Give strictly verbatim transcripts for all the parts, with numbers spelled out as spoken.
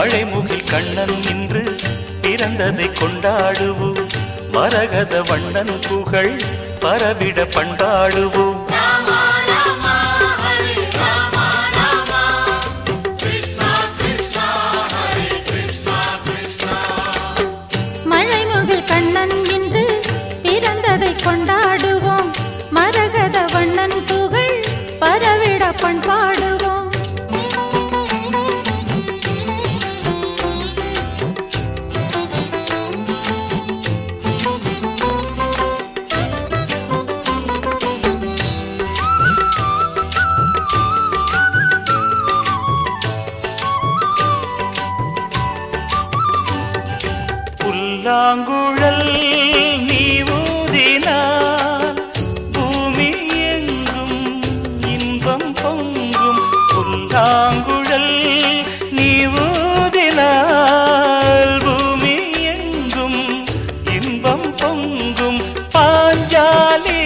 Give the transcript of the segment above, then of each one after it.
மழைமுகில் கண்ணன் இன்று பிறந்ததை கொண்டாடுவோம். மரகத வண்ணன் புகழ் பரவிட பண்பாடுவோம். மழைமுகில் கண்ணன் இன்று பிறந்ததை கொண்டாடுவோம். மரகத வண்ணன் புகழ் பரவிட பண்பாடுவோம். புல்லாங்குழல் நீ ஊதினார் பூமி எங்கும் இன்பம் பொங்கும். புல்லாங்குழல் நீ ஊதினார் பூமி எங்கும் இன்பம் பொங்கும். பாஞ்சாலி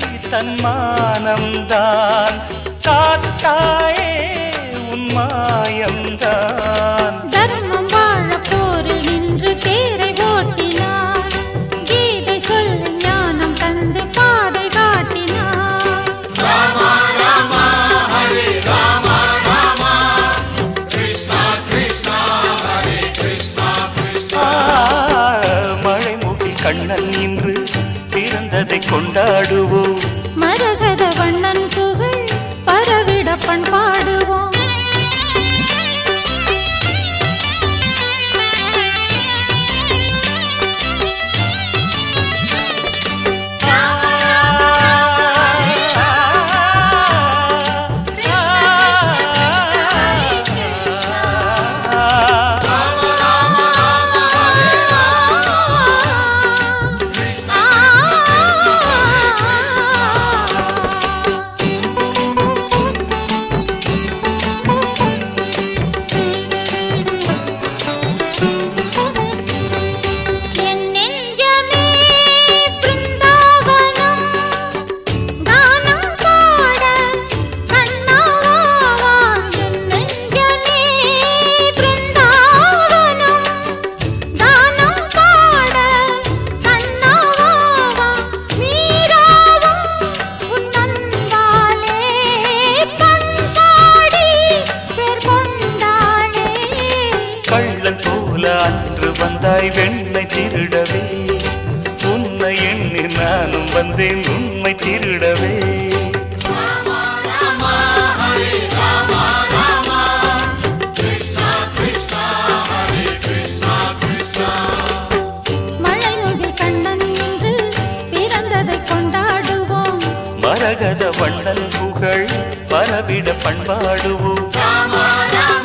தன்மானம்தான் காத்தாயே உன்மாயம்தான். தர்மம் வாழ போரில் நின்று தேரை ஓட்டினார். கீதை சொல்லி ஞானம் தந்து பாதை காட்டினார். ராமா ராமா ஹரே ராமா ராமா கிருஷ்ணா கிருஷ்ணா ஹரே கிருஷ்ணா கிருஷ்ணா. மழைமுகில் கண்ணன் இன்று பிறந்ததை கொண்டாடுவோம். மரகத வண்ணன் புகழ் பரவிட பண்பாடுவோம். அன்று வந்தாய் வெண்ணை திருடவே, உன்னை எண்ணி நானும் வந்தேன் உண்மை திருடவே. மழைமுகில் கண்ணன் என்று பிறந்ததை கொண்டாடுவோம். மரகத வண்ணன் புகழ் பரவிட பண்பாடுவோம்.